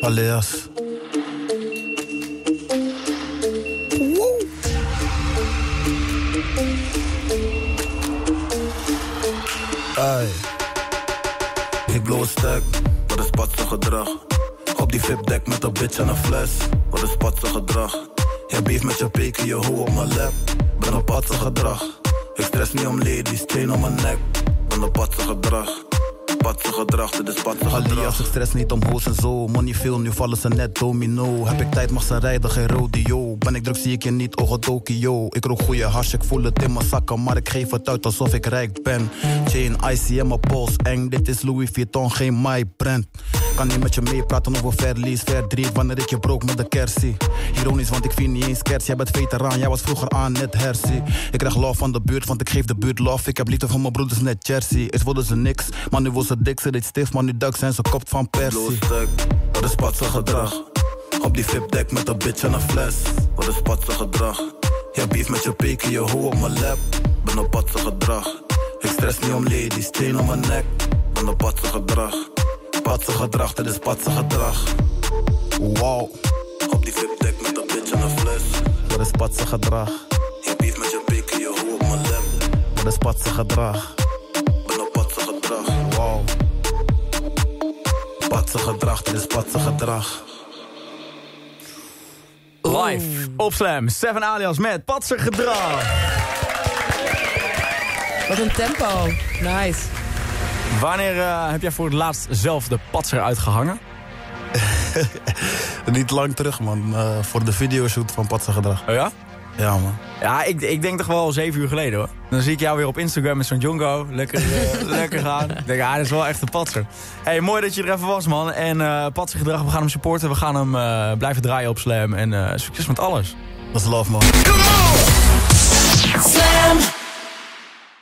alias. Ay. Ik blow een stack, wat is patse gedrag? Op die VIP-deck met een bitch en een fles, wat is patse gedrag? Je beef met je peken, je hoe op mijn lap, ben op patse gedrag. Ik stress niet om ladies, chain om mijn nek, ben op patse gedrag. Patse gedrag, dit is patse gedrag. Alias, ik stress niet om hoes en zo. Money veel, nu vallen ze net domino. Heb ik tijd, mag ze rijden, geen rodeo. Ben ik druk, zie ik je niet, ogen ik rook goeie hash, ik voel het in mijn zakken. Maar ik geef het uit alsof ik rijk ben. Chain, icy en mijn pols eng. Dit is Louis Vuitton, geen my brand. Kan niet met je meepraten over verlies, verdriet. Wanneer ik je broke met de kersie. Ironisch, want ik vind niet eens kers. Jij bent veteraan, jij was vroeger aan net hersie. Ik krijg love van de buurt, want ik geef de buurt love. Ik heb liefde voor mijn broeders net Jersey. Eerst wilden ze niks, maar nu wil ze dik. Ze deed stift, maar nu duik zijn ze kopt van persie. Wat is patse gedrag? Op die VIP-deck met een bitch en een fles. Wat is patse gedrag? Je beef met je peken, je hoe op mijn lap. Ben op patse gedrag. Ik stress niet om ladies, chain om mijn nek. Ben op patse gedrag. Patse gedrag, dit is patse gedrag. Wow. Op die VIP-deck met een bitch en een fles. Dat is patse gedrag. Je beef met je peken, je hoe op mijn lap. Dat is patse gedrag. Ben op patse gedrag. Wow. Patse gedrag, dit is patse gedrag. Live op Slam, 7 alias met patser gedrag. Wat een tempo. Nice. Wanneer heb jij voor het laatst zelf de patser uitgehangen? Niet lang terug, man. Voor de videoshoot van patse gedrag. Oh ja? Ja, man. Ja, ik denk toch wel 7 uur geleden, hoor. Dan zie ik jou weer op Instagram met zo'n jongo. Lekker gaan. Ik denk, dat is wel echt een patser. Hey, mooi dat je er even was, man. En patser gedrag, we gaan hem supporten. We gaan hem blijven draaien op Slam. En succes met alles. Dat is love, man. Slam!